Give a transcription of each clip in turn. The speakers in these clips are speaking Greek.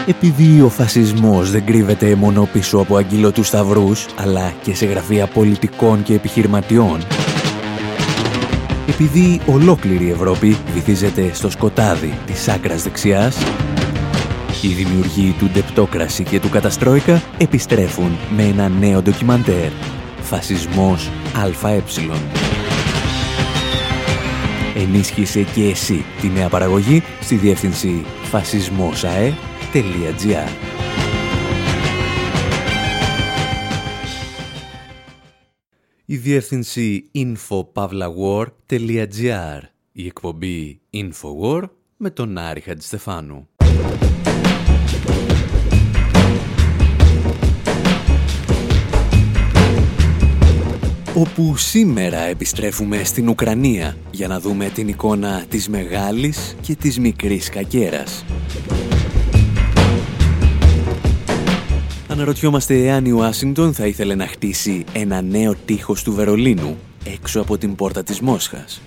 Επειδή ο φασισμός δεν κρύβεται μόνο πίσω από αγγυλωτούς σταυρούς, αλλά και σε γραφεία πολιτικών και επιχειρηματιών. Επειδή ολόκληρη η Ευρώπη βυθίζεται στο σκοτάδι της άκρας δεξιάς, οι δημιουργοί του Ντεπτόκραση και του Καταστρόικα επιστρέφουν με ένα νέο ντοκιμαντέρ, «Φασισμός ΑΕ». Ενίσχυσε και εσύ τη νέα παραγωγή στη διεύθυνση fasismosae.gr. Η διεύθυνση info.pavlawar.gr. Η εκπομπή Infowar με τον Άρη Χατζηστεφάνου. Όπου σήμερα επιστρέφουμε στην Ουκρανία για να δούμε την εικόνα της μεγάλης και της μικρής κακέρας. Αναρωτιόμαστε εάν η Ουάσιγκτον θα ήθελε να χτίσει ένα νέο τείχος του Βερολίνου έξω από την πόρτα της Μόσχας.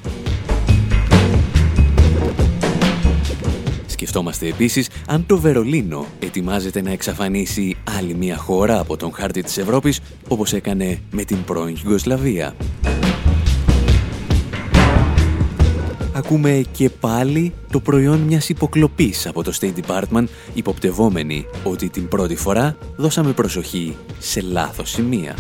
Σκεφτόμαστε επίσης αν το Βερολίνο ετοιμάζεται να εξαφανίσει άλλη μια χώρα από τον χάρτη της Ευρώπης, όπως έκανε με την πρώην Ιουγκοσλαβία. Ακούμε και πάλι το προϊόν μιας υποκλοπής από το State Department, υποπτευόμενοι ότι την πρώτη φορά δώσαμε προσοχή σε λάθος σημεία.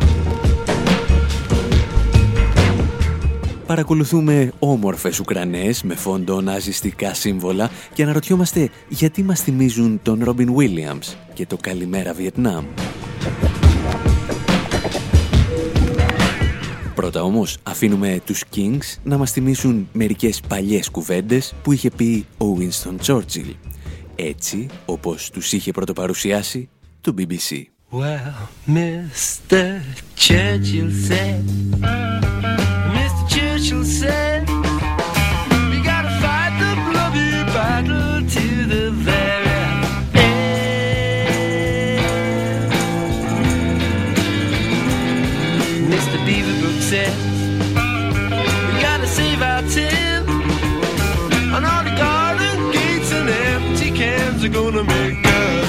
Παρακολουθούμε όμορφες Ουκρανές με φόντο ναζιστικά σύμβολα και αναρωτιόμαστε γιατί μας θυμίζουν τον Ρόμπιν Βίλιαμς και το «Καλημέρα Βιετνάμ». Πρώτα όμως αφήνουμε τους Kings να μας θυμίσουν μερικές παλιές κουβέντες που είχε πει ο Winston Churchill, έτσι όπως τους είχε πρωτοπαρουσιάσει το BBC. Well, Mr. Churchill said, Churchill said, we gotta fight the bloody battle to the very end. Mr. Beaverbrook said, we gotta save our tin, and all the garden gates and empty cans are gonna make us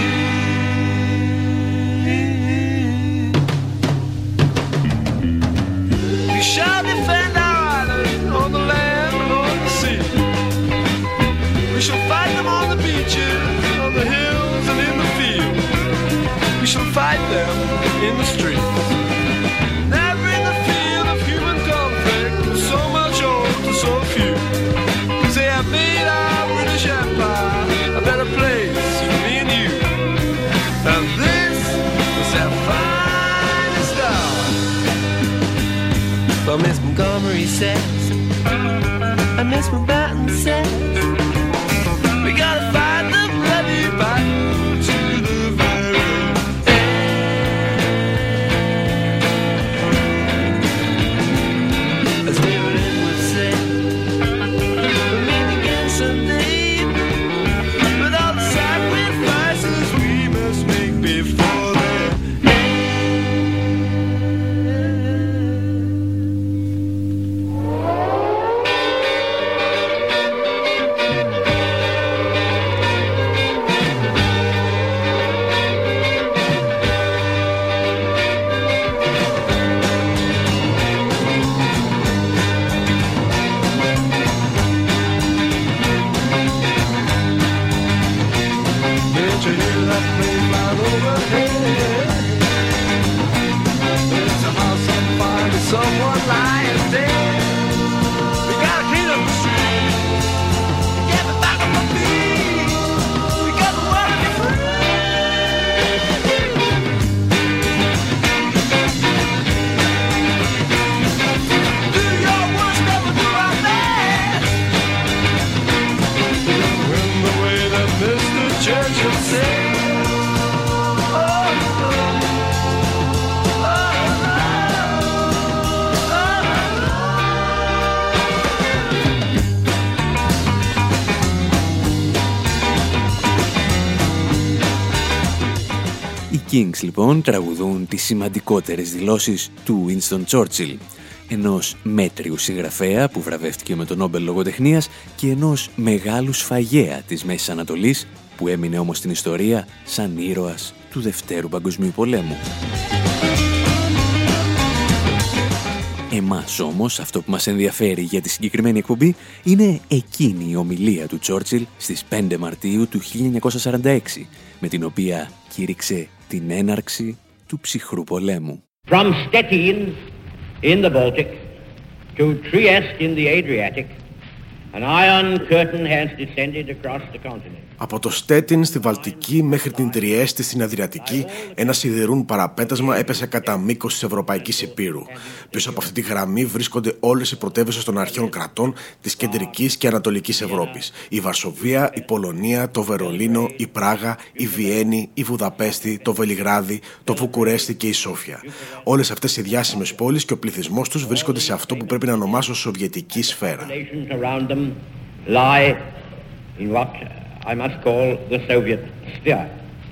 win. We shall defend on the land and on the sea. We shall fight them on the beaches, on the hills and in the field. We shall fight them in the streets. Never in the field of human conflict with so much old to so few. 'Cause they have made our British Empire a better place for me and you. And this was their finest hour. But Miss Montgomery says, and Miss Mountbatten says, we gotta fight the bloody battle to the very end. As David Edwards said, we'll meet again someday, with all the sacrifices we must make before then. Someone lying dead. We gotta clean up the street. Get me back on my feet. We gotta wanna be free. Do your worst, never do our best. In the way that Mr. Churchill said. Οι Kings λοιπόν τραγουδούν τις σημαντικότερες δηλώσεις του Winston Churchill. ενός μέτριου συγγραφέα που βραβεύτηκε με τον Νόμπελ Λογοτεχνίας και ενός μεγάλου σφαγέα της Μέσης Ανατολής που έμεινε όμως στην ιστορία σαν ήρωας του Δευτέρου Παγκοσμίου Πολέμου. Εμάς όμως αυτό που μας ενδιαφέρει για τη συγκεκριμένη εκπομπή είναι εκείνη η ομιλία του Τσόρτσιλ στις 5 Μαρτίου του 1946, με την οποία κήρυξε την έναρξη του ψυχρού πολέμου. From Stettin in the Baltic to Trieste in the Adriatic, an iron curtain has descended across the continent. Από το Στέτιν στη Βαλτική μέχρι την Τριέστη στην Αδριατική, ένα σιδηρούν παραπέτασμα έπεσε κατά μήκος της Ευρωπαϊκής Ηπείρου. Πίσω από αυτή τη γραμμή βρίσκονται όλες οι πρωτεύουσες των αρχαίων κρατών της κεντρικής και ανατολικής Ευρώπης. Η Βαρσοβία, η Πολωνία, το Βερολίνο, η Πράγα, η Βιέννη, η Βουδαπέστη, το Βελιγράδι, το Βουκουρέστι και η Σόφια. Όλες αυτές οι διάσημες πόλεις και ο πληθυσμός τους βρίσκονται σε αυτό που πρέπει να ονομάσω σοβιετική σφαίρα. I must call the Soviet sphere.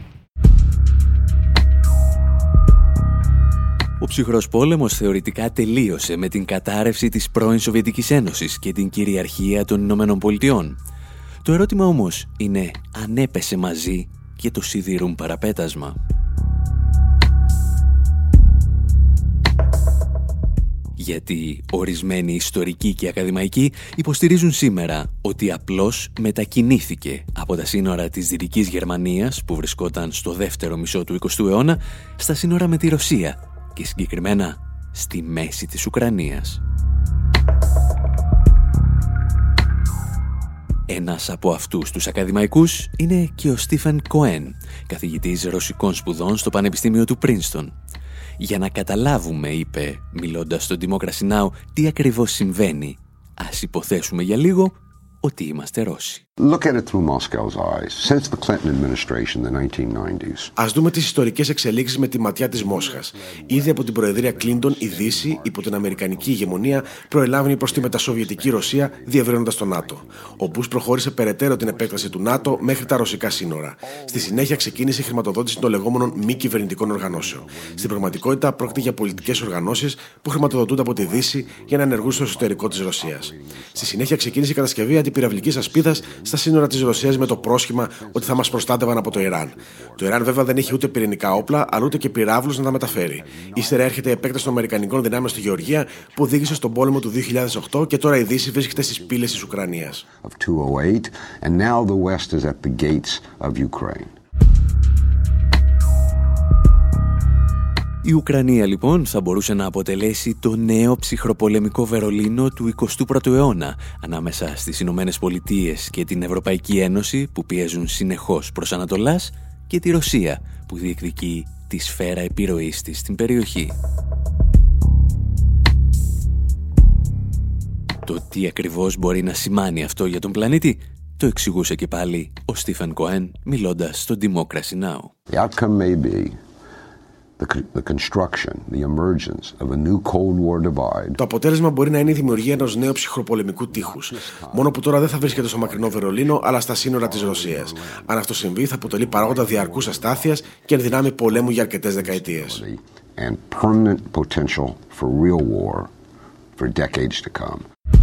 Ο ψυχρός πόλεμος θεωρητικά τελείωσε με την κατάρρευση της πρώην Σοβιετικής Ένωσης και την κυριαρχία των Ηνωμένων Πολιτειών. Το ερώτημα όμως είναι αν έπεσε μαζί και το σιδηρούν παραπέτασμα. Γιατί ορισμένοι ιστορικοί και ακαδημαϊκοί υποστηρίζουν σήμερα ότι απλώς μετακινήθηκε από τα σύνορα της Δυτικής Γερμανίας, που βρισκόταν στο δεύτερο μισό του 20ου αιώνα, στα σύνορα με τη Ρωσία και συγκεκριμένα στη μέση της Ουκρανίας. Ένας από αυτούς τους ακαδημαϊκούς είναι και ο Στίφεν Κοέν, καθηγητής ρωσικών σπουδών στο Πανεπιστήμιο του Πρίνστον. Για να καταλάβουμε, είπε, μιλώντας στο Democracy Now, τι ακριβώς συμβαίνει, ας υποθέσουμε για λίγο ότι είμαστε Ρώσοι. Look at it through Moscow's eyes. Since the Clinton administration, the 1990s. Ας δούμε τις ιστορικές εξελίξεις με τη ματιά της Μόσχας. Ήδη από την Προεδρία Κλίντον, η Δύση, υπό την Αμερικανική ηγεμονία, προελάβει προς τη μετασοβιετική Ρωσία, διευρύνοντας το ΝΑΤΟ. Ο Μπούς προχώρησε περαιτέρω την επέκταση του ΝΑΤΟ μέχρι τα ρωσικά σύνορα. Στη συνέχεια ξεκίνησε η χρηματοδότηση των λεγόμενων μη κυβερνητικών οργανώσεων. Στην πραγματικότητα, πρόκειται για πολιτικές οργανώσεις που χρηματοδοτούνται από τη Δύση για να ενεργούν στο εσωτερικό της Ρωσίας. Στη συνέχεια ξεκίνησε η κατασκευή αντιπυραυλικής ασπίδας στα σύνορα της Ρωσίας με το πρόσχημα ότι θα μας προστάτευαν από το Ιράν. Το Ιράν βέβαια δεν έχει ούτε πυρηνικά όπλα, αλλά ούτε και πυράβλους να τα μεταφέρει. Ύστερα έρχεται η επέκταση των Αμερικανικών δυνάμεων στη Γεωργία που οδήγησε στον πόλεμο του 2008 και τώρα η Δύση βρίσκεται στις πύλες της Ουκρανίας. Η Ουκρανία λοιπόν θα μπορούσε να αποτελέσει το νέο ψυχροπολεμικό Βερολίνο του 21ου αιώνα ανάμεσα στις Ηνωμένες Πολιτείες και την Ευρωπαϊκή Ένωση που πιέζουν συνεχώς προς Ανατολάς και τη Ρωσία που διεκδικεί τη σφαίρα επιρροής της στην περιοχή. Το τι ακριβώς μπορεί να σημάνει αυτό για τον πλανήτη το εξηγούσε και πάλι ο Στίφεν Κοέν μιλώντας στο Democracy Now! The outcome may be the construction, the emergence of a new Cold War divide. Το αποτέλεσμα μπορεί να είναι η δημιουργία ενός νέου ψυχροπολεμικού τείχους. Μόνο που τώρα δεν θα βρίσκεται στο μακρινό Βερολίνο, αλλά στα σύνορα της Ρωσίας. Αν αυτό συμβεί, θα αποτελεί παράγοντα διαρκούς αστάθειας και ενδυνάμει πολέμου για αρκετές δεκαετίες. And permanent potential for real war for decades to come.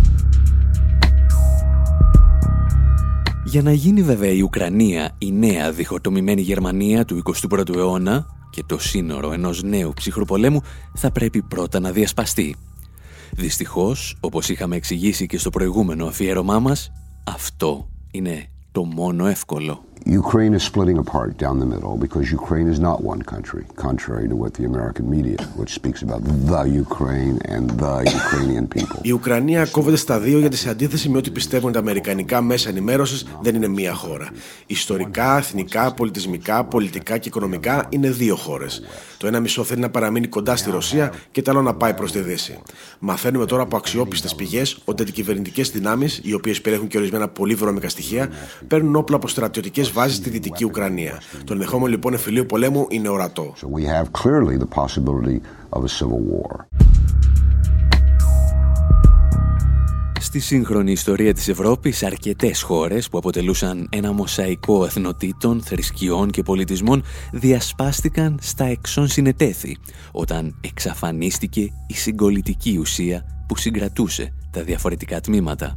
Για να γίνει βέβαια η Ουκρανία η νέα διχοτομημένη Γερμανία του 21ου αιώνα και το σύνορο ενός νέου ψυχροπολέμου θα πρέπει πρώτα να διασπαστεί. Δυστυχώς, όπως είχαμε εξηγήσει και στο προηγούμενο αφιέρωμά μας, αυτό είναι το μόνο εύκολο. Ukraine is splitting apart down the middle because Ukraine is not one country, contrary to what the American media, which speaks about the Ukraine and the Ukrainian people. Η Ουκρανία κόβεται στα δύο γιατί σε αντίθεση με ό,τι πιστεύουν τα αμερικανικά μέσα ενημέρωσης δεν είναι μία χώρα. Ιστορικά, εθνικά, πολιτισμικά, πολιτικά και οικονομικά είναι δύο χώρες. Το ένα μισό θέλει να παραμείνει κοντά στη Ρωσία και το άλλο να πάει προς τη Δύση. Μαθαίνουμε τώρα από αξιόπιστες πηγές ότι αντικυβερνητικές δυνάμεις, οι οποίες περιέχουν και ορισμένα πολύ βρώμικα στοιχεία, παίρνουν όπλα από στρατιωτικές βάσεις στη Δυτική Ουκρανία. Το ενδεχόμενο λοιπόν εμφυλίου πολέμου είναι ορατό. So we have clearly the possibility of a civil war. Στη σύγχρονη ιστορία της Ευρώπης, αρκετές χώρες που αποτελούσαν ένα μοσαϊκό εθνοτήτων, θρησκειών και πολιτισμών διασπάστηκαν στα εξών συνετέθη, όταν εξαφανίστηκε η συγκολητική ουσία που συγκρατούσε τα διαφορετικά τμήματα.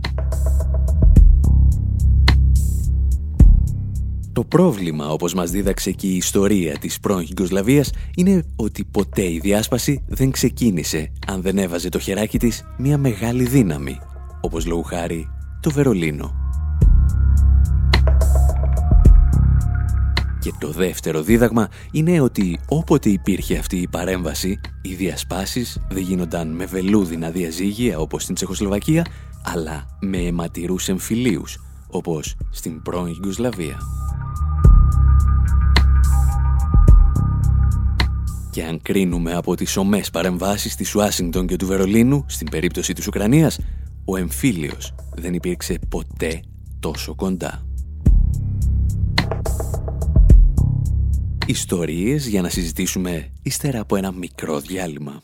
Το πρόβλημα, όπως μας δίδαξε και η ιστορία της πρώην Ιουγκοσλαβίας, είναι ότι ποτέ η διάσπαση δεν ξεκίνησε αν δεν έβαζε το χεράκι της μια μεγάλη δύναμη, όπως λόγου χάρη το Βερολίνο. Και το δεύτερο δίδαγμα είναι ότι όποτε υπήρχε αυτή η παρέμβαση, οι διασπάσεις δεν γίνονταν με βελούδινα διαζύγια όπως στην Τσεχοσλοβακία, αλλά με αιματηρούς εμφυλίους, όπως στην πρώην Ιουγκοσλαβία. Και αν κρίνουμε από τις ομές παρεμβάσεις της Ουάσιγκτον και του Βερολίνου, στην περίπτωση της Ουκρανίας, ο εμφύλιος δεν υπήρξε ποτέ τόσο κοντά. Ιστορίες για να συζητήσουμε ύστερα από ένα μικρό διάλειμμα.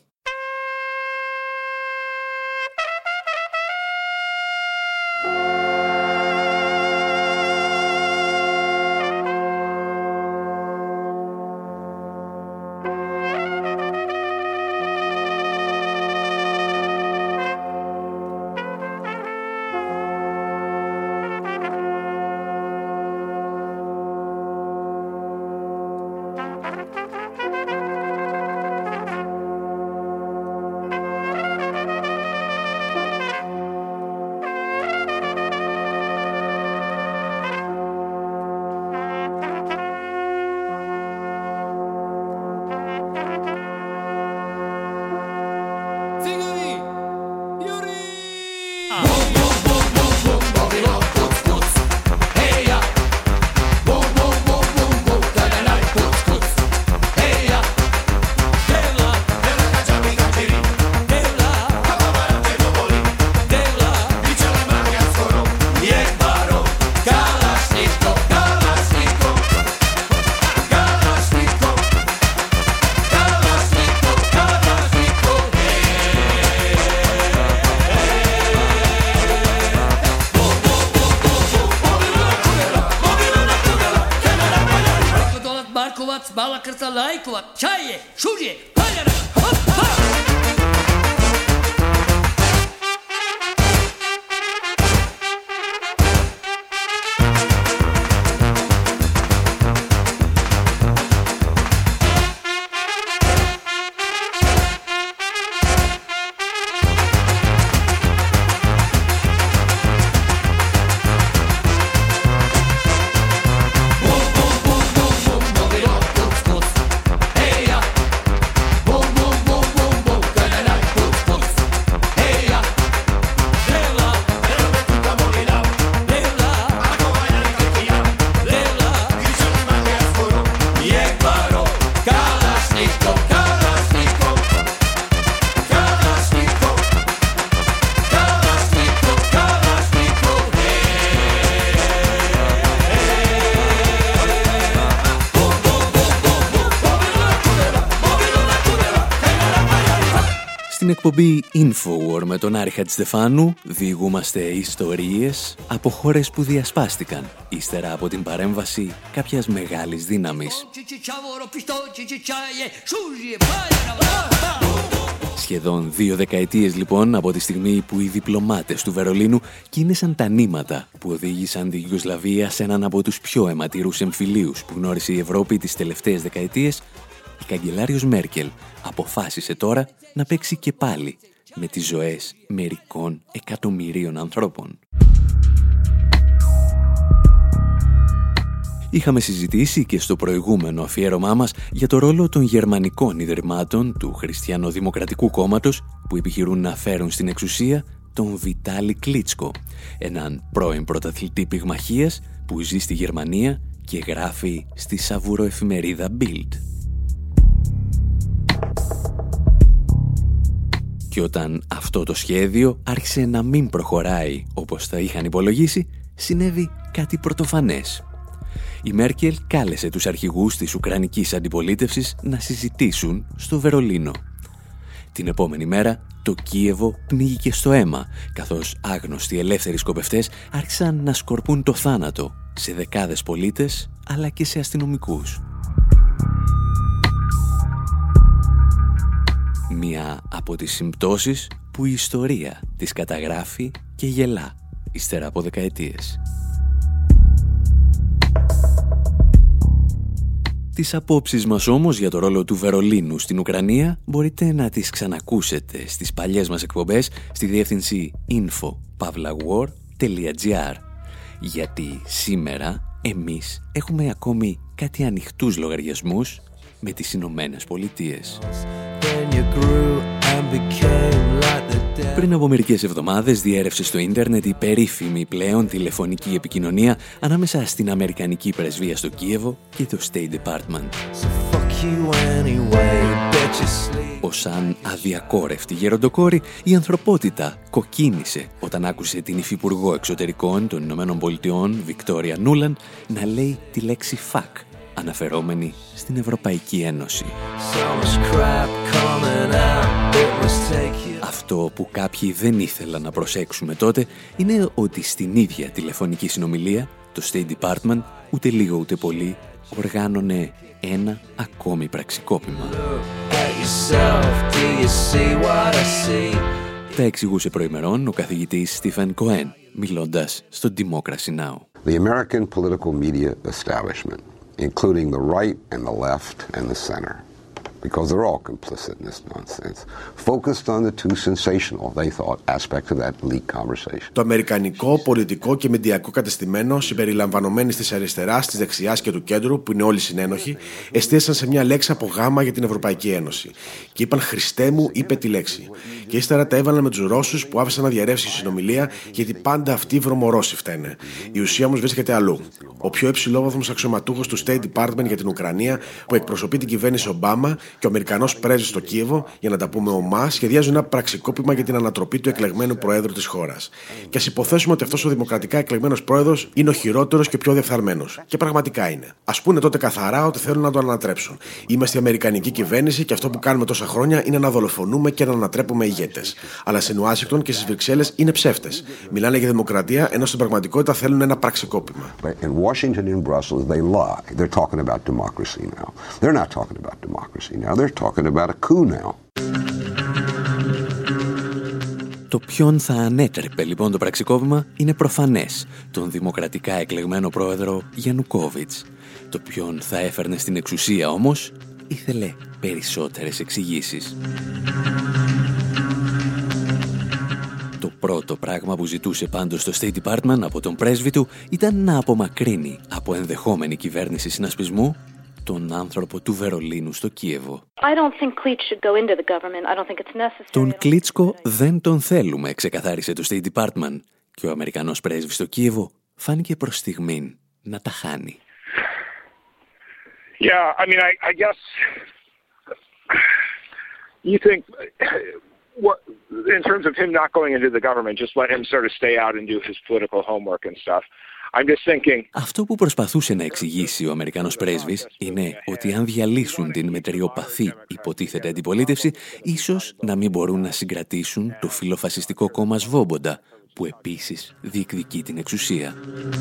Στην εκπομπή Infowar με τον Άρη Χατζηστεφάνου διηγούμαστε ιστορίες από χώρες που διασπάστηκαν ύστερα από την παρέμβαση κάποιας μεγάλης δύναμης. Σχεδόν 2 δεκαετίες λοιπόν από τη στιγμή που οι διπλωμάτες του Βερολίνου κίνησαν τα νήματα που οδήγησαν τη Ιουγκοσλαβία σε έναν από τους πιο αιματηρούς εμφυλίους που γνώρισε η Ευρώπη τις τελευταίες δεκαετίες, η καγκελάριος Μέρκελ αποφάσισε τώρα να παίξει και πάλι με τις ζωές μερικών εκατομμυρίων ανθρώπων. Είχαμε συζητήσει και στο προηγούμενο αφιέρωμά μας για το ρόλο των γερμανικών ιδρυμάτων του Χριστιανοδημοκρατικού Κόμματος που επιχειρούν να φέρουν στην εξουσία τον Βιτάλι Κλίτσκο, έναν πρώην πρωταθλητή πυγμαχίας που ζει στη Γερμανία και γράφει στη σαβουροεφημερίδα Bild. Και όταν αυτό το σχέδιο άρχισε να μην προχωράει όπως θα είχαν υπολογίσει, συνέβη κάτι πρωτοφανές. Η Μέρκελ κάλεσε τους αρχηγούς της Ουκρανικής αντιπολίτευσης να συζητήσουν στο Βερολίνο. Την επόμενη μέρα το Κίεβο πνίγηκε στο αίμα, καθώς άγνωστοι ελεύθεροι σκοπευτές άρχισαν να σκορπούν το θάνατο σε δεκάδες πολίτες, αλλά και σε αστυνομικούς. Μία από τις συμπτώσεις που η ιστορία της καταγράφει και γελά ύστερα από δεκαετίες. Τις απόψεις μας όμως για το ρόλο του Βερολίνου στην Ουκρανία μπορείτε να τις ξανακούσετε στις παλιές μας εκπομπές στη διεύθυνση info@war.gr, γιατί σήμερα εμείς έχουμε ακόμη κάτι ανοιχτούς λογαριασμούς με τις Ηνωμένες Πολιτείες. Πριν από μερικές εβδομάδες διέρευσε στο ίντερνετ η περίφημη πλέον τηλεφωνική επικοινωνία ανάμεσα στην Αμερικανική Πρεσβεία στο Κίεβο και το State Department. Ως σαν αδιακόρευτη γεροντοκόρη, η ανθρωπότητα κοκκίνησε όταν άκουσε την υφυπουργό εξωτερικών των Ηνωμένων Πολιτειών, Βικτόρια Νούλαντ, να λέει τη λέξη fuck, αναφερόμενη στην Ευρωπαϊκή Ένωση. Αυτό που κάποιοι δεν ήθελαν να προσέξουμε τότε είναι ότι στην ίδια τηλεφωνική συνομιλία το State Department ούτε λίγο ούτε πολύ οργάνωνε ένα ακόμη πραξικόπημα. Τα εξηγούσε προημερών ο καθηγητής Στίφεν Κοέν, μιλώντας στο Democracy Now! The American political media establishment, including the right and the left and the center, because they're all complicit in this nonsense, focused on the too sensational, they thought, aspect of that leaked conversation. Το αμερικανικό, πολιτικό και μεντιακό κατεστημένο, συμπεριλαμβανομένης της αριστεράς, της δεξιάς και του κέντρου, που είναι όλοι συνένοχοι, εστίασαν σε μια λέξη από γάμα για την Ευρωπαϊκή Ένωση. Και είπαν «Χριστέ μου», είπε τη λέξη. Και ύστερα τα έβαλαν με τους Ρώσους που άφησαν να διαρρεύσει η συνομιλία, γιατί πάντα αυτοί οι βρωμορώσοι φταίνε. Η ουσία όμως βρίσκεται αλλού. Ο πιο υψηλόβαθμος αξιωματούχος του State Department για την Ουκρανία, που εκπροσωπεί την κυβέρνηση Ομπάμα, και ο Αμερικανός πρέσβης στο Κίεβο, για να τα πούμε ομά, σχεδιάζουν ένα πραξικόπημα για την ανατροπή του εκλεγμένου προέδρου της χώρας. Και ας υποθέσουμε ότι αυτός ο δημοκρατικά εκλεγμένος πρόεδρος είναι ο χειρότερος και ο πιο διεφθαρμένος. Και πραγματικά είναι. Ας πούνε τότε καθαρά ότι θέλουν να το ανατρέψουν. Είμαστε η αμερικανική κυβέρνηση και αυτό που κάνουμε τόσα χρόνια είναι να δολοφονούμε και να ανατρέπουμε ηγέτες. Αλλά στην Ουάσιγκτον και στις Βρυξέλλες είναι ψεύτες. Μιλάνε για δημοκρατία, ενώ στην πραγματικότητα θέλουν ένα πραξικόπημα. In Washington and Brussels, they lie. They're talking about democracy now. They're not talking about democracy now. They're talking about a coup now. Το ποιον θα ανέτρεπε λοιπόν το πραξικόπημα είναι προφανές, τον δημοκρατικά εκλεγμένο πρόεδρο Γιαννουκόβιτς. Το ποιον θα έφερνε στην εξουσία όμως ήθελε περισσότερες εξηγήσεις. Το πρώτο πράγμα που ζητούσε πάντως στο State Department από τον πρέσβη του ήταν να απομακρύνει από ενδεχόμενη κυβέρνηση συνασπισμού τον άνθρωπο του Βερολίνου στο Κίεβο. Τον Κλίτσκο δεν τον θέλουμε, ξεκαθάρισε το State Department, και ο Αμερικανός πρέσβης στο Κίεβο φάνηκε προς στιγμήν να τα χάνει. Yeah, I mean, I guess you think what in terms of him not going into the government, just let him sort of stay out and do his political homework and stuff. I'm just thinking. Αυτό που προσπαθούσε να εξηγήσει ο Αμερικανός πρέσβης είναι ότι αν διαλύσουν την μετριοπαθή υποτίθεται αντιπολίτευση, ίσως να μην μπορούν να συγκρατήσουν το φιλοφασιστικό κόμμα Σβόμποντα, που επίσης διεκδικεί την εξουσία.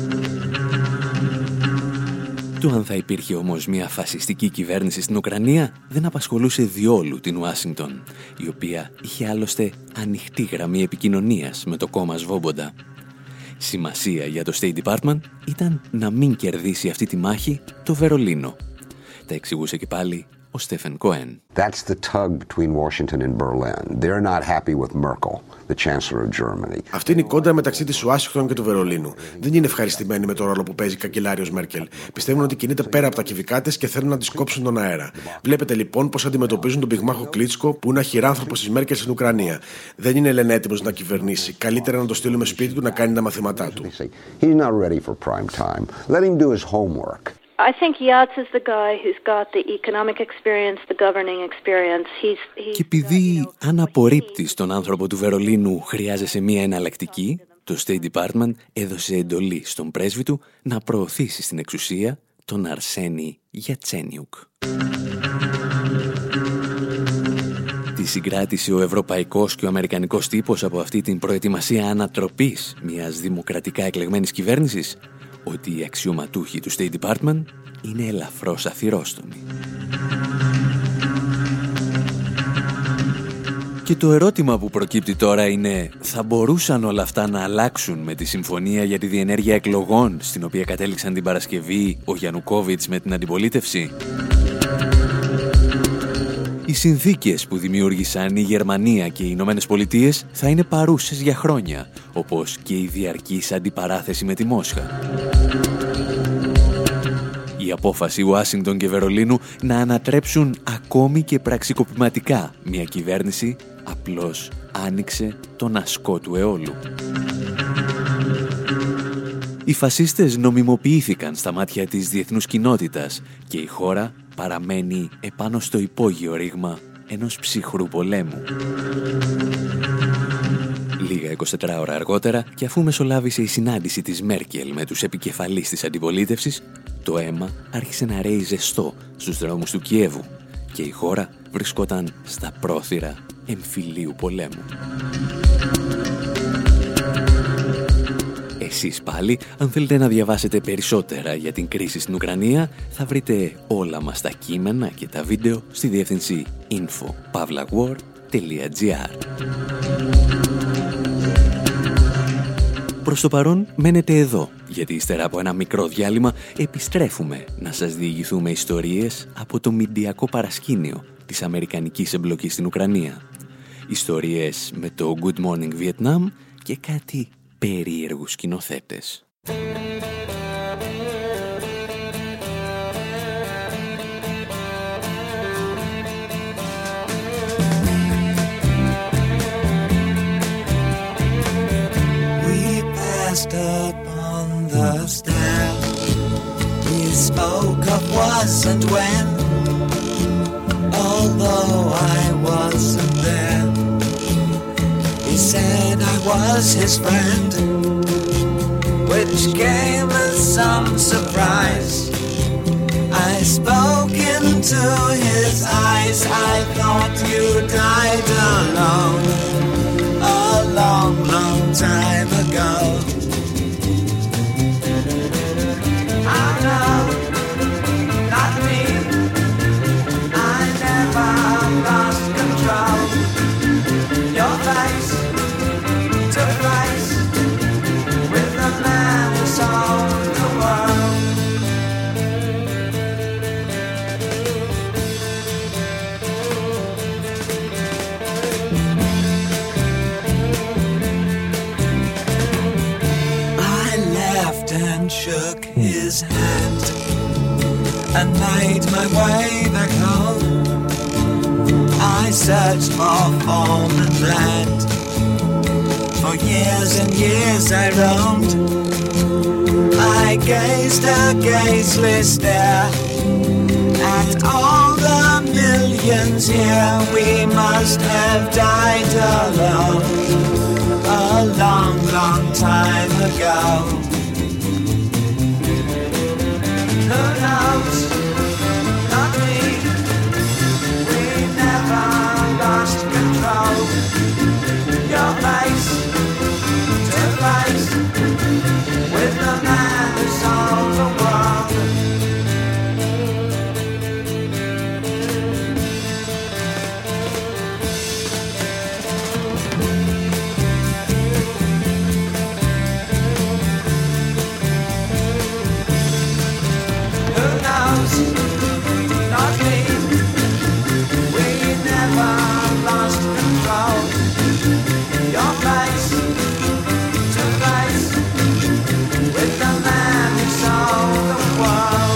Το αν θα υπήρχε όμως μια φασιστική κυβέρνηση στην Ουκρανία δεν απασχολούσε διόλου την Ουάσιγκτον, η οποία είχε άλλωστε ανοιχτή γραμμή επικοινωνίας με το κόμμα Σβόμποντα. Σημασία για το State Department ήταν να μην κερδίσει αυτή τη μάχη το Βερολίνο. Τα εξηγούσε και πάλι ο Στέφεν Κοέν. That's the tug between Washington and Berlin. They're not happy with Merkel, the Chancellor of Germany. Αυτή είναι η κόντρα μεταξύ της Ουάσιγκτον και του Βερολίνου. Δεν είναι ευχαριστημένοι με το ρόλο που παίζει η καγκελάριος Μέρκελ. Πιστεύουν ότι κινείται πέρα από τα κυβικά της και θέλουν να της κόψουν τον αέρα. Βλέπετε λοιπόν πώς αντιμετωπίζουν τον πυγμάχο Κλίτσκο, που είναι αχυράνθρωπος της Μέρκελ στην Ουκρανία. Δεν είναι, λένε, έτοιμος να κυβερνήσει. Καλύτερα να το στείλουμε σπίτι του να κάνει τα μαθήματά του. He's not ready for prime time. Let him do his homework. I think Yats is the guy who's got the economic experience, the governing experience. Και επειδή αν απορρίπτεις τον άνθρωπο του Βερολίνου χρειάζεσαι μία εναλλακτική, το State Department έδωσε εντολή στον πρέσβη του να προωθήσει στην εξουσία τον Αρσένη Γιατσένιουκ. τι συγκράτησε ο ευρωπαϊκός και ο αμερικανικός τύπος από αυτή την προετοιμασία ανατροπής μιας δημοκρατικά εκλεγμένης κυβέρνησης? Ότι οι αξιωματούχοι του State Department είναι ελαφρώς αθυρόστομοι. Και το ερώτημα που προκύπτει τώρα είναι, θα μπορούσαν όλα αυτά να αλλάξουν με τη συμφωνία για τη διενέργεια εκλογών στην οποία κατέληξαν την Παρασκευή ο Γιαννουκόβιτς με την αντιπολίτευση? Οι συνθήκες που δημιούργησαν η Γερμανία και οι Ηνωμένες Πολιτείες θα είναι παρούσες για χρόνια, όπως και η διαρκής αντιπαράθεση με τη Μόσχα. Η απόφαση Ουάσιγκτον και Βερολίνου να ανατρέψουν ακόμη και πραξικοπηματικά μια κυβέρνηση απλώς άνοιξε τον ασκό του αιώλου. Οι φασίστες νομιμοποιήθηκαν στα μάτια της διεθνούς κοινότητας και η χώρα παραμένει επάνω στο υπόγειο ρήγμα ενός ψυχρού πολέμου. Λίγα 24 ώρα αργότερα, και αφού μεσολάβησε η συνάντηση της Μέρκελ με τους επικεφαλείς της αντιπολίτευσης, το αίμα άρχισε να ρέει ζεστό στους δρόμους του Κιέβου και η χώρα βρισκόταν στα πρόθυρα εμφυλίου πολέμου. Εσείς πάλι, αν θέλετε να διαβάσετε περισσότερα για την κρίση στην Ουκρανία, θα βρείτε όλα μας τα κείμενα και τα βίντεο στη διεύθυνση info.pavlawar.gr. Προς το παρόν μένετε εδώ, γιατί ύστερα από ένα μικρό διάλειμμα επιστρέφουμε να σας διηγηθούμε ιστορίες από το μηντιακό παρασκήνιο της αμερικανικής εμπλοκής στην Ουκρανία. Ιστορίες με το Good Morning Vietnam και κάτι περίεργους σκηνοθέτες. Upon the stair, he spoke of was and when, although I wasn't there. He said I was his friend, which came as some surprise. I spoke into his eyes, I thought you died alone a long, long time ago. No, not me. I never lost control. Your face to face with the man who sold the world. I laughed and shook his hand and made my way back home. I searched for form and land. For years and years I roamed. I gazed a gazeless stare at all the millions here. We must have died alone a long, long time ago. Who knows? Not me. We never lost control. Your face to face with the man who sold the world. Not me. We never lost control. Your face to face with the man who sold the world.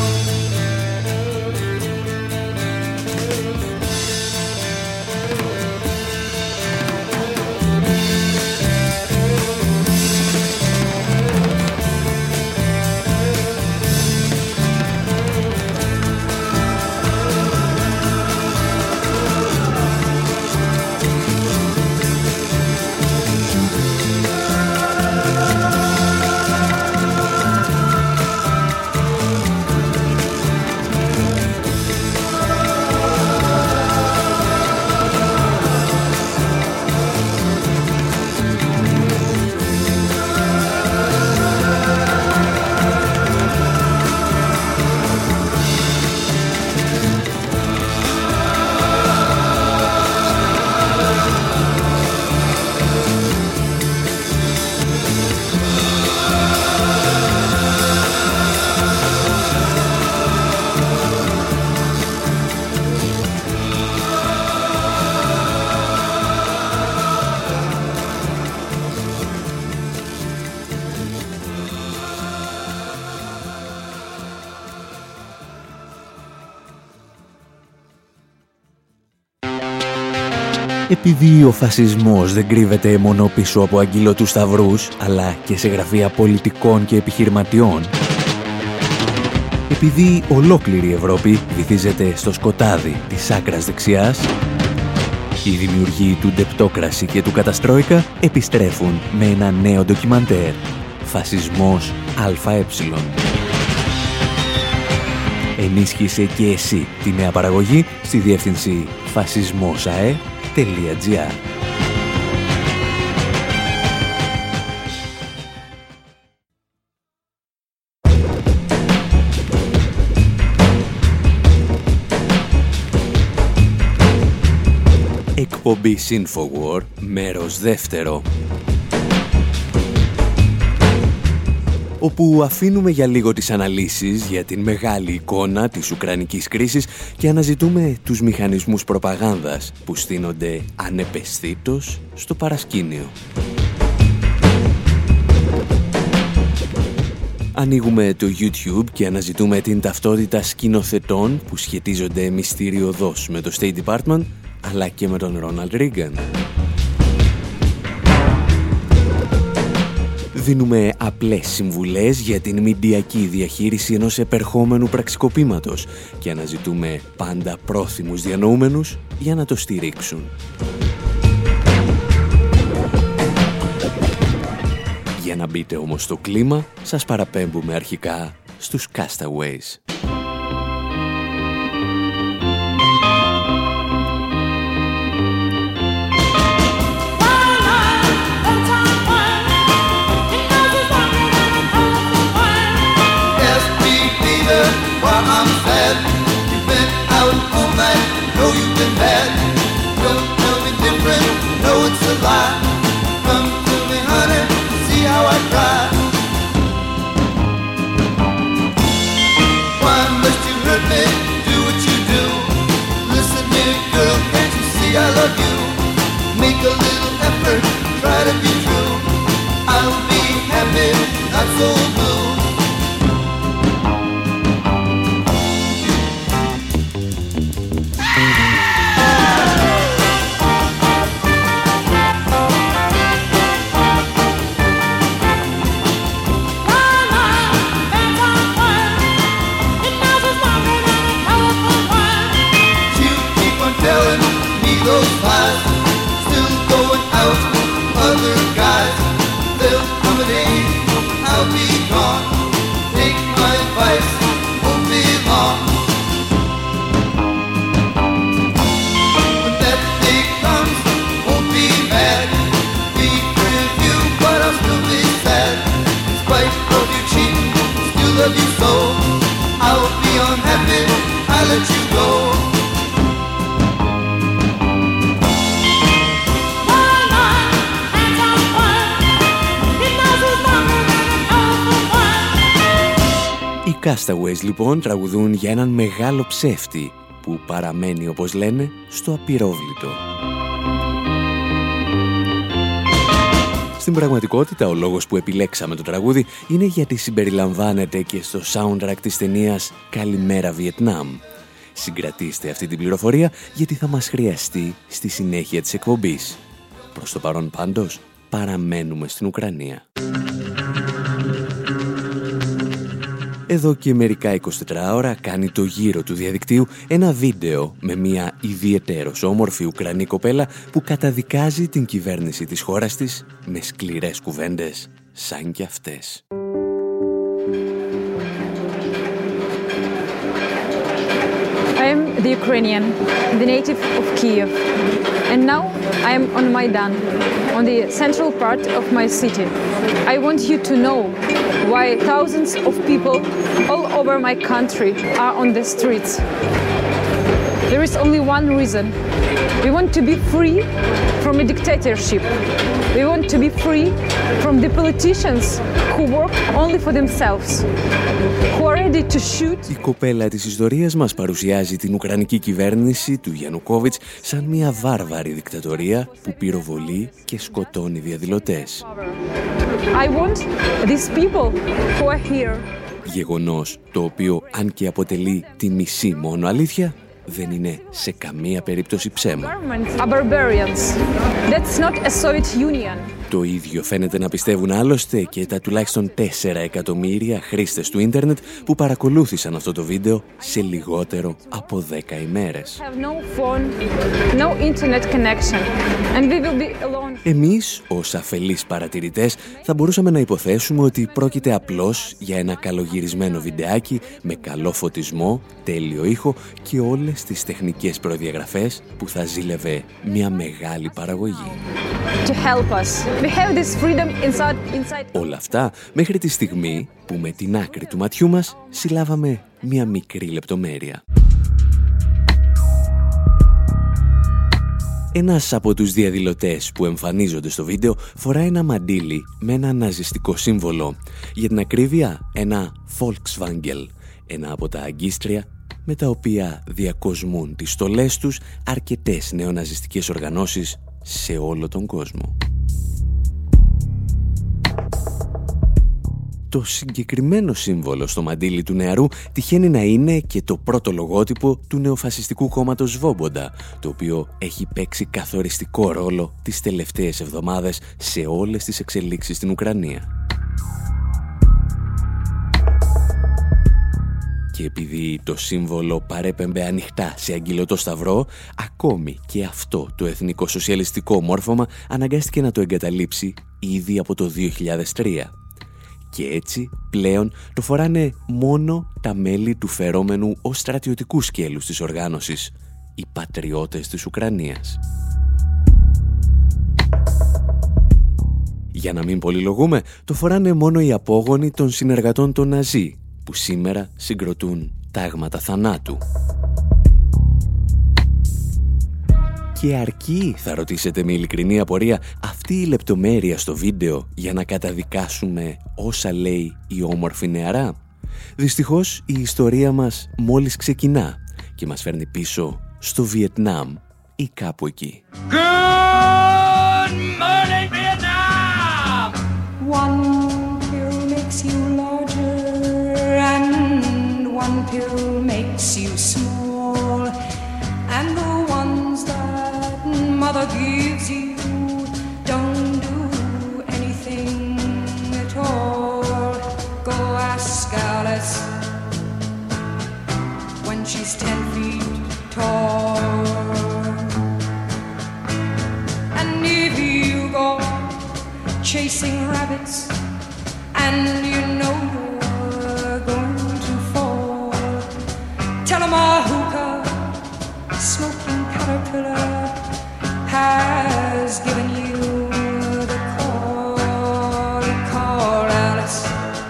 Επειδή ο φασισμός δεν κρύβεται μόνο πίσω από αγγείλωτους σταυρούς, αλλά και σε γραφεία πολιτικών και επιχειρηματιών. Επειδή ολόκληρη η Ευρώπη βυθίζεται στο σκοτάδι της άκρας δεξιάς, οι δημιουργοί του Ντεπτόκραση και του Καταστρόικα επιστρέφουν με ένα νέο ντοκιμαντέρ, «Φασισμός ΑΕ». Ενίσχυσε και εσύ τη νέα παραγωγή στη διεύθυνση fasismosae.gr. Εκπομπή Infowar, μέρος δεύτερο, όπου αφήνουμε για λίγο τις αναλύσεις για την μεγάλη εικόνα της Ουκρανικής κρίσης και αναζητούμε τους μηχανισμούς προπαγάνδας που στείνονται ανεπαισθήτως στο παρασκήνιο. Ανοίγουμε το YouTube και αναζητούμε την ταυτότητα σκηνοθετών που σχετίζονται μυστηριωδώς με το State Department, αλλά και με τον Ρόναλντ Ρίγκαν. Δίνουμε απλές συμβουλές για την μηντιακή διαχείριση ενός επερχόμενου πραξικοπήματος και αναζητούμε πάντα πρόθυμους διανοούμενους για να το στηρίξουν. Για να μπείτε όμως στο κλίμα, σας παραπέμπουμε αρχικά στους Castaways. I'm sad. You've been out all night. Know you've been bad. Don't tell me different. Know it's a lie. Come to me, honey. See how I cry. Why must you hurt me? Do what you do. Listen here, girl. Can't you see I love you? Make a little effort. Try to be true. I'll be happy. Not so blue. Those lies still going out, other guys, there'll come a day I'll be gone. Take my advice, won't be long. When that day comes, won't be mad. Be free of you, but I'll still be sad. In spite of your cheating, still love you so. I'll be unhappy, I let you go. Οι Castaways λοιπόν τραγουδούν για έναν μεγάλο ψεύτη που παραμένει, όπως λένε, στο απειρόβλητο. Στην πραγματικότητα ο λόγος που επιλέξαμε το τραγούδι είναι γιατί συμπεριλαμβάνεται και στο soundtrack της ταινίας «Καλημέρα Βιετνάμ». Συγκρατήστε αυτή την πληροφορία γιατί θα μας χρειαστεί στη συνέχεια της εκπομπής. Προς το παρόν πάντως παραμένουμε στην Ουκρανία. Εδώ και μερικά 24 ώρα κάνει το γύρο του διαδικτύου ένα βίντεο με μια ιδιαιτέρως όμορφη Ουκρανή κοπέλα που καταδικάζει την κυβέρνηση της χώρας της με σκληρές κουβέντες σαν κι αυτές. I am the Ukrainian, the native of Kiev, and now I am on Maidan, on the central part of my city. I want you to know why thousands of people all over my country are on the streets. There is only one reason. We want to be free from a dictatorship. We want to be free from the politicians who work only for themselves, who are ready to shoot. Η κοπέλα της ιστορίας μας παρουσιάζει την Ουκρανική κυβέρνηση του Γιαννουκόβιτς σαν μια βάρβαρη δικτατορία που πυροβολεί και σκοτώνει διαδηλωτές. I want these people who are here. Γεγονός το οποίο, αν και αποτελεί τη μισή μόνο αλήθεια, δεν είναι σε καμία περίπτωση ψέμα. Το ίδιο φαίνεται να πιστεύουν άλλωστε και τα τουλάχιστον 4 εκατομμύρια χρήστες του ίντερνετ που παρακολούθησαν αυτό το βίντεο σε λιγότερο από 10 ημέρες. Εμείς, ως αφελείς παρατηρητές, θα μπορούσαμε να υποθέσουμε ότι πρόκειται απλώς για ένα καλογυρισμένο βιντεάκι με καλό φωτισμό, τέλειο ήχο και όλες τις τεχνικές προδιαγραφές που θα ζήλευε μια μεγάλη παραγωγή. Όλα αυτά μέχρι τη στιγμή που με την άκρη του ματιού μας συλλάβαμε μια μικρή λεπτομέρεια. Ένας από τους διαδηλωτές που εμφανίζονται στο βίντεο φοράει ένα μαντίλι με ένα ναζιστικό σύμβολο. Για την ακρίβεια, ένα Volkswagen, ένα από τα αγκίστρια με τα οποία διακοσμούν τις στολές τους αρκετές νεοναζιστικές οργανώσεις σε όλο τον κόσμο. Το συγκεκριμένο σύμβολο στο μαντίλι του νεαρού τυχαίνει να είναι και το πρώτο λογότυπο του νεοφασιστικού κόμματος Σβόμποντα, το οποίο έχει παίξει καθοριστικό ρόλο τις τελευταίες εβδομάδες σε όλες τις εξελίξεις στην Ουκρανία. Και επειδή το σύμβολο παρέπεμπε ανοιχτά σε αγγυλωτό σταυρό, ακόμη και αυτό το εθνικό σοσιαλιστικό μόρφωμα αναγκάστηκε να το εγκαταλείψει ήδη από το 2003. Και έτσι πλέον το φοράνε μόνο τα μέλη του φερόμενου ως στρατιωτικού σκέλους της οργάνωσης, οι πατριώτες της Ουκρανίας. Για να μην πολυλογούμε, το φοράνε μόνο οι απόγονοι των συνεργατών των Ναζί, που σήμερα συγκροτούν τάγματα θανάτου. Και αρκεί, θα ρωτήσετε με ειλικρινή απορία, αυτή η λεπτομέρεια στο βίντεο για να καταδικάσουμε όσα λέει η όμορφη νεαρά? Δυστυχώς η ιστορία μας μόλις ξεκινά και μας φέρνει πίσω στο Βιετνάμ ή κάπου εκεί. Good morning, Vietnam! One pill makes you larger and one pill makes you small, and the ones that mother gives you don't do anything at all. Go ask Alice when she's 10 feet tall. And if you go chasing rabbits and you know you're going to fall, tell 'em a hookah smoking caterpillar has given you the call. Call Alice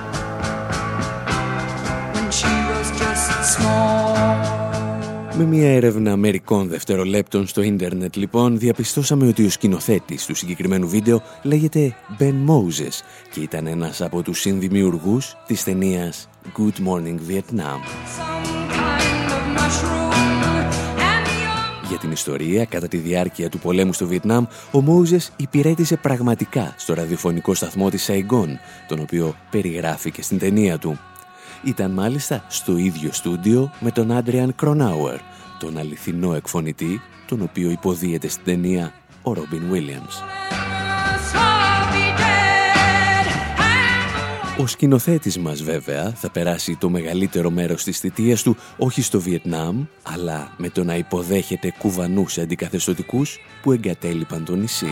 when she was just small. Με μια έρευνα μερικών δευτερολέπτων στο ίντερνετ, λοιπόν, διαπιστώσαμε ότι ο σκηνοθέτης του συγκεκριμένου βίντεο λέγεται Ben Moses και ήταν ένας από τους συνδημιουργούς της ταινίας Good Morning Vietnam. Για την ιστορία, κατά τη διάρκεια του πολέμου στο Βιετνάμ, ο Moses υπηρέτησε πραγματικά στο ραδιοφωνικό σταθμό της Saigon, τον οποίο περιγράφει και στην ταινία του. Ήταν μάλιστα στο ίδιο στούντιο με τον Adrian Cronauer, τον αληθινό εκφωνητή, τον οποίο υποδίεται στην ταινία ο Robin Williams. Ο σκηνοθέτης μας βέβαια θα περάσει το μεγαλύτερο μέρος της θητείας του όχι στο Βιετνάμ, αλλά με το να υποδέχεται κουβανούς αντικαθεστωτικούς που εγκατέλειπαν το νησί.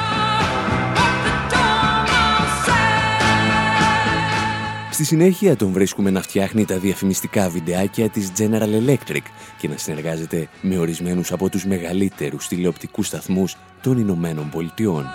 Στη συνέχεια τον βρίσκουμε να φτιάχνει τα διαφημιστικά βιντεάκια της General Electric και να συνεργάζεται με ορισμένους από τους μεγαλύτερους τηλεοπτικούς σταθμούς των Ηνωμένων Πολιτειών.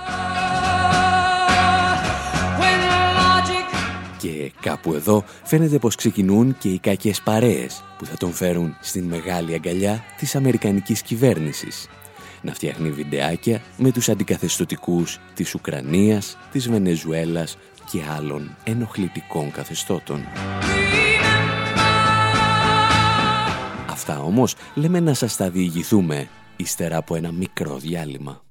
Και κάπου εδώ φαίνεται πως ξεκινούν και οι κακές παρέες που θα τον φέρουν στην μεγάλη αγκαλιά της αμερικανικής κυβέρνησης. Να φτιάχνει βιντεάκια με τους αντικαθεστωτικούς της Ουκρανίας, της Βενεζουέλας και άλλων ενοχλητικών καθεστώτων. Αυτά όμως λέμε να σας τα διηγηθούμε ύστερα από ένα μικρό διάλειμμα.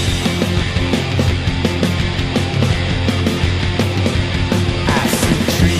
I see trees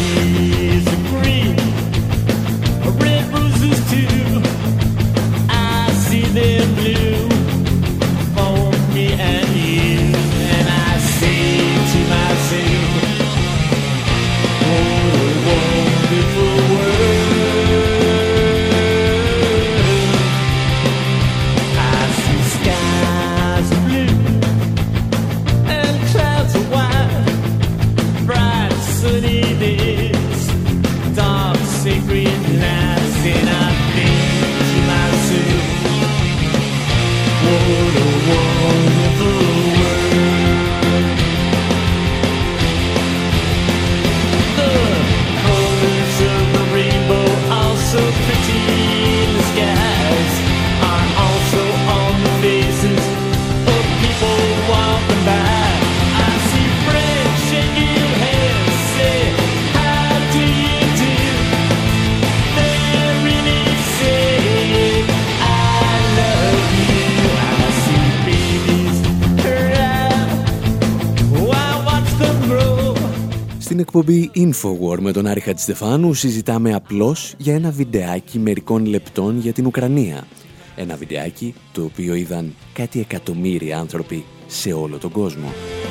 Στην εκπομπή Infowar με τον Άρη Χατζηστεφάνου συζητάμε απλώς για ένα βιντεάκι μερικών λεπτών για την Ουκρανία. Ένα βιντεάκι το οποίο είδαν κάτι εκατομμύρια άνθρωποι σε όλο τον κόσμο.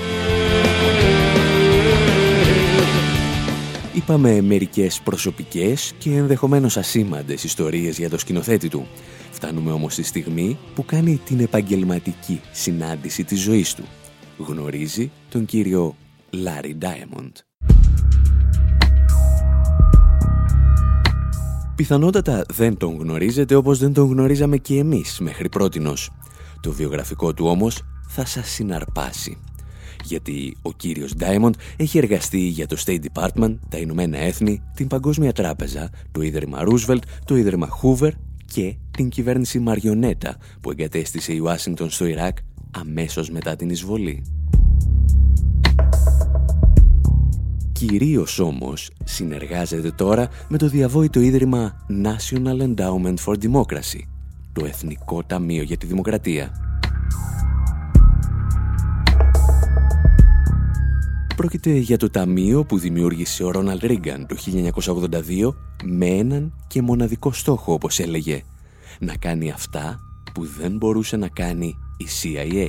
Είπαμε μερικές προσωπικές και ενδεχομένως ασήμαντες ιστορίες για το σκηνοθέτη του. Φτάνουμε όμως στη στιγμή που κάνει την επαγγελματική συνάντηση της ζωής του. Γνωρίζει τον κύριο Larry Diamond. Πιθανότατα δεν τον γνωρίζετε όπως δεν τον γνωρίζαμε και εμείς μέχρι πρότινος. Το βιογραφικό του όμως θα σας συναρπάσει. Γιατί ο κύριος Diamond έχει εργαστεί για το State Department, τα Ηνωμένα Έθνη, την Παγκόσμια Τράπεζα, το Ίδρυμα Roosevelt, το Ίδρυμα Hoover και την κυβέρνηση Μαριονέτα που εγκατέστησε η Ουάσιγκτον στο Ιράκ αμέσως μετά την εισβολή. Κυρίως όμως συνεργάζεται τώρα με το διαβόητο ίδρυμα National Endowment for Democracy, το Εθνικό Ταμείο για τη Δημοκρατία. Πρόκειται για το ταμείο που δημιούργησε ο Ρόναλντ Ρίγκαν το 1982 με έναν και μοναδικό στόχο, όπως έλεγε, να κάνει αυτά που δεν μπορούσε να κάνει η CIA.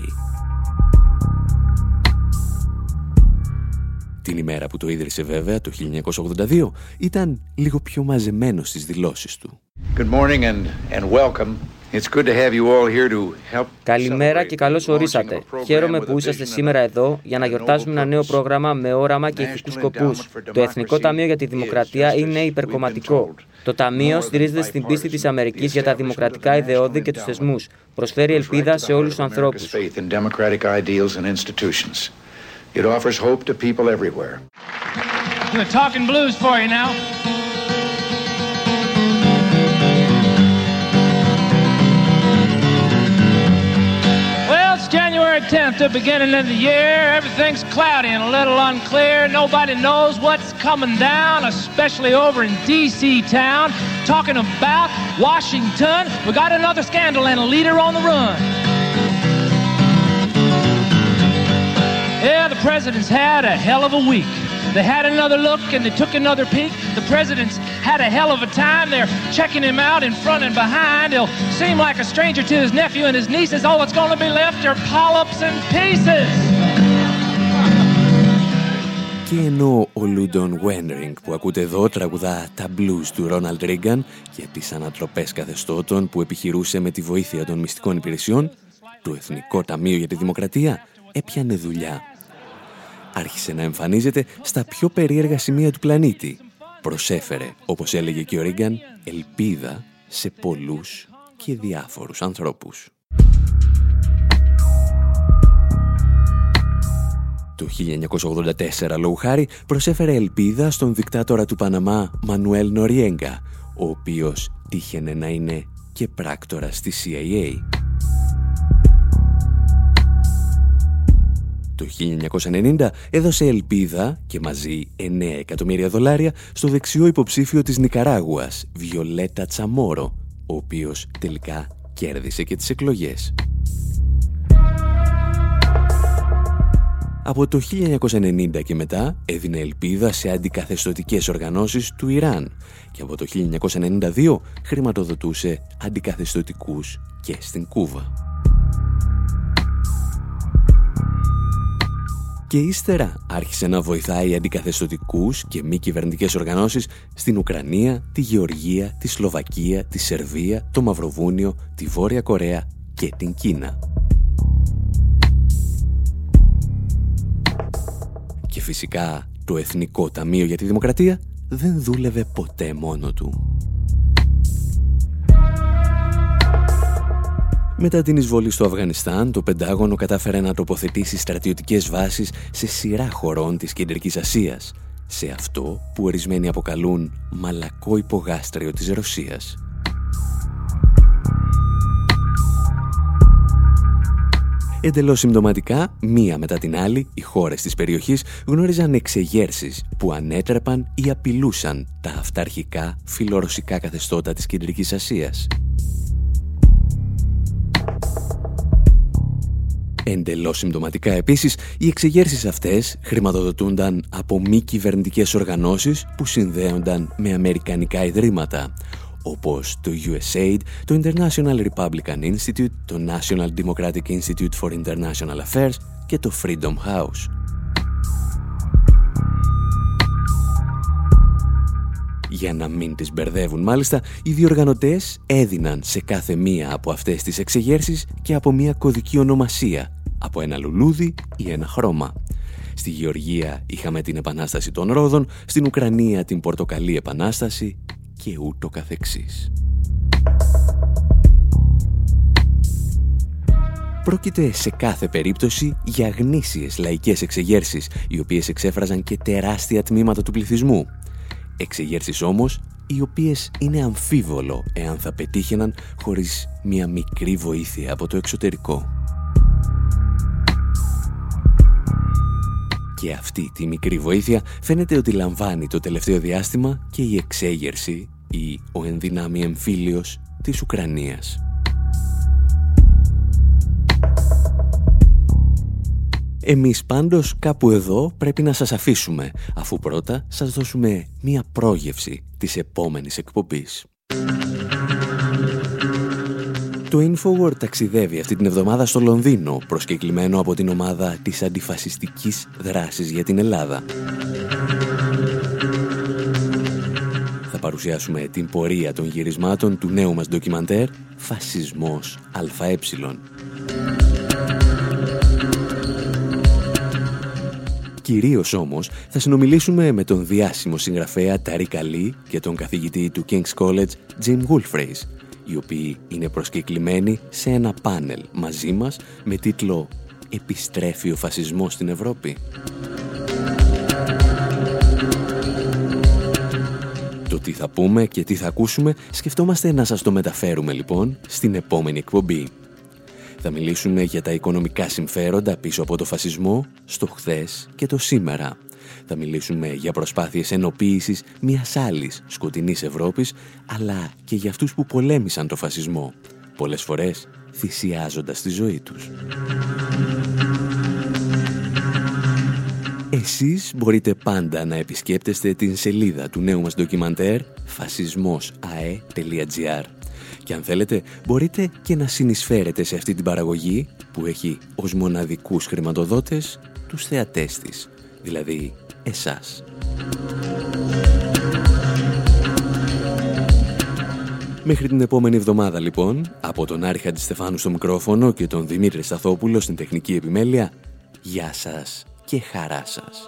Την ημέρα που το ίδρυσε βέβαια, το 1982, ήταν λίγο πιο μαζεμένος στις δηλώσεις του. Καλημέρα και καλώς ορίσατε. Χαίρομαι που είσαστε σήμερα εδώ για να γιορτάζουμε ένα νέο πρόγραμμα με όραμα και ηθικούς σκοπούς. Το Εθνικό Ταμείο για τη Δημοκρατία είναι υπερκομματικό. Το Ταμείο στηρίζεται στην πίστη της Αμερικής για τα δημοκρατικά ιδεώδη και τους θεσμούς. Προσφέρει ελπίδα σε όλους τους ανθρώπους. It offers hope to people everywhere. The talking blues for you now. Well, it's January 10th, the beginning of the year. Everything's cloudy and a little unclear. Nobody knows what's coming down, especially over in D.C. town. Talking about Washington, we got another scandal and a leader on the run. Yeah, the president's had a hell of a week. They had another look and they took another peek. The president's had a hell of a time. They're checking him out in front and behind. He'll seem like a stranger to his nephew and his nieces. All that's going to be left are polyps and pieces. Και ενώ ο Λούντον Βένρινγκ που ακούτε εδώ τραγουδά τα blues του Ρόναλντ Ρίγκαν για τις ανατροπές καθεστώτων που επιχειρούσε με τη βοήθεια των μυστικών υπηρεσιών, το Εθνικό Ταμείο για τη Δημοκρατία έπιανε δουλειά. Άρχισε να εμφανίζεται στα πιο περίεργα σημεία του πλανήτη. Προσέφερε, όπως έλεγε και ο Ρίγκαν, ελπίδα σε πολλούς και διάφορους ανθρώπους. Το 1984, λόγου χάρη, προσέφερε ελπίδα στον δικτάτορα του Παναμά Μανουέλ Νοριέγκα, ο οποίος τύχαινε να είναι και πράκτορας στη CIA. Το 1990 έδωσε ελπίδα και μαζί $9 εκατομμύρια στο δεξιό υποψήφιο της Νικαράγουας, Βιολέτα Τσαμόρο, ο οποίος τελικά κέρδισε και τις εκλογές. Από το 1990 και μετά έδινε ελπίδα σε αντικαθεστωτικές οργανώσεις του Ιράν και από το 1992 χρηματοδοτούσε αντικαθεστωτικούς και στην Κούβα. Και ύστερα άρχισε να βοηθάει αντικαθεστωτικούς και μη κυβερνητικές οργανώσεις στην Ουκρανία, τη Γεωργία, τη Σλοβακία, τη Σερβία, το Μαυροβούνιο, τη Βόρεια Κορέα και την Κίνα. Και φυσικά το Εθνικό Ταμείο για τη Δημοκρατία δεν δούλευε ποτέ μόνο του. Μετά την εισβολή στο Αφγανιστάν, το Πεντάγωνο κατάφερε να τοποθετήσει στρατιωτικές βάσεις σε σειρά χωρών της Κεντρικής Ασίας, σε αυτό που ορισμένοι αποκαλούν μαλακό υπογάστριο της Ρωσίας. Εντελώς συμπτωματικά, μία μετά την άλλη, οι χώρες της περιοχής γνώριζαν εξεγέρσεις που ανέτρεπαν ή απειλούσαν τα αυταρχικά φιλορωσικά καθεστώτα της Κεντρικής Ασίας. Εντελώς συμπτωματικά επίσης, οι εξεγέρσεις αυτές χρηματοδοτούνταν από μη κυβερνητικές οργανώσεις που συνδέονταν με αμερικανικά ιδρύματα, όπως το USAID, το International Republican Institute, το National Democratic Institute for International Affairs και το Freedom House. Για να μην τις μπερδεύουν μάλιστα, οι διοργανωτές έδιναν σε κάθε μία από αυτές τις εξεγέρσεις και από μία κωδική ονομασία, από ένα λουλούδι ή ένα χρώμα. Στη Γεωργία είχαμε την Επανάσταση των Ρόδων, στην Ουκρανία την Πορτοκαλί Επανάσταση και ούτω καθεξής. Πρόκειται σε κάθε περίπτωση για γνήσιες λαϊκές εξεγέρσεις, οι οποίες εξέφραζαν και τεράστια τμήματα του πληθυσμού. Εξεγέρσεις όμως, οι οποίες είναι αμφίβολο εάν θα πετύχαιναν χωρίς μια μικρή βοήθεια από το εξωτερικό. Και αυτή τη μικρή βοήθεια φαίνεται ότι λαμβάνει το τελευταίο διάστημα και η εξέγερση ή ο ενδυνάμει εμφύλιος της Ουκρανίας. Εμείς πάντως κάπου εδώ πρέπει να σας αφήσουμε, αφού πρώτα σας δώσουμε μία πρόγευση της επόμενης εκπομπής. Το InfoWord ταξιδεύει αυτή την εβδομάδα στο Λονδίνο, προσκεκλημένο από την ομάδα της αντιφασιστικής δράσης για την Ελλάδα. Θα παρουσιάσουμε την πορεία των γυρισμάτων του νέου μας ντοκιμαντέρ «Φασισμός ΑΕ». Κυρίως όμως θα συνομιλήσουμε με τον διάσημο συγγραφέα Ταρίκ Αλί και τον καθηγητή του King's College Jim Woolfrays, οι οποίοι είναι προσκεκλημένοι σε ένα πάνελ μαζί μας με τίτλο «Επιστρέφει ο φασισμός στην Ευρώπη». Το τι θα πούμε και τι θα ακούσουμε σκεφτόμαστε να σας το μεταφέρουμε λοιπόν στην επόμενη εκπομπή. Θα μιλήσουμε για τα οικονομικά συμφέροντα πίσω από το φασισμό, στο χθες και το σήμερα. Θα μιλήσουμε για προσπάθειες ενοποίησης μιας άλλης σκοτεινής Ευρώπης, αλλά και για αυτούς που πολέμησαν το φασισμό, πολλές φορές θυσιάζοντας τη ζωή τους. Εσείς μπορείτε πάντα να επισκέπτεστε την σελίδα του νέου μας ντοκιμαντέρ fasismosae.gr και αν θέλετε μπορείτε και να συνεισφέρετε σε αυτή την παραγωγή που έχει ως μοναδικούς χρηματοδότες τους θεατές της, δηλαδή εσάς. Μέχρι την επόμενη εβδομάδα λοιπόν, από τον Άρη Χατζηστεφάνου στο μικρόφωνο και τον Δημήτρη Σταθόπουλο στην τεχνική επιμέλεια, γεια σας και χαρά σας.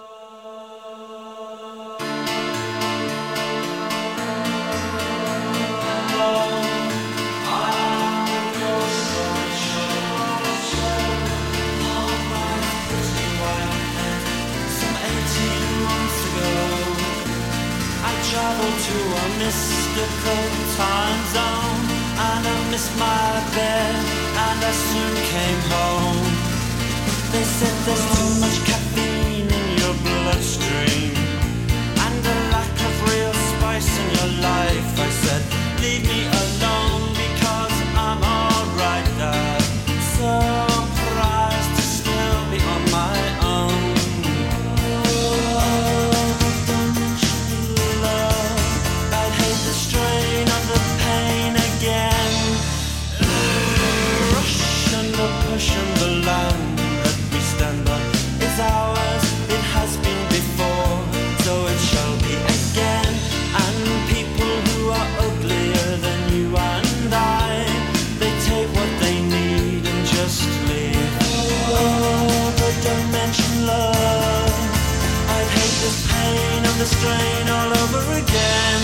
To a mystical time zone, and I missed my bed, and I soon came home. They said there's too much caffeine in your bloodstream, and a lack of real spice in your life. I said, leave me alone, because I'm alright, Dad. So I'm surprised to still be on my own. And the land that we stand on is ours, it has been before, so it shall be again. And people who are uglier than you and I, they take what they need and just leave. Oh, but don't mention love, I'd hate this pain and the strain all over again.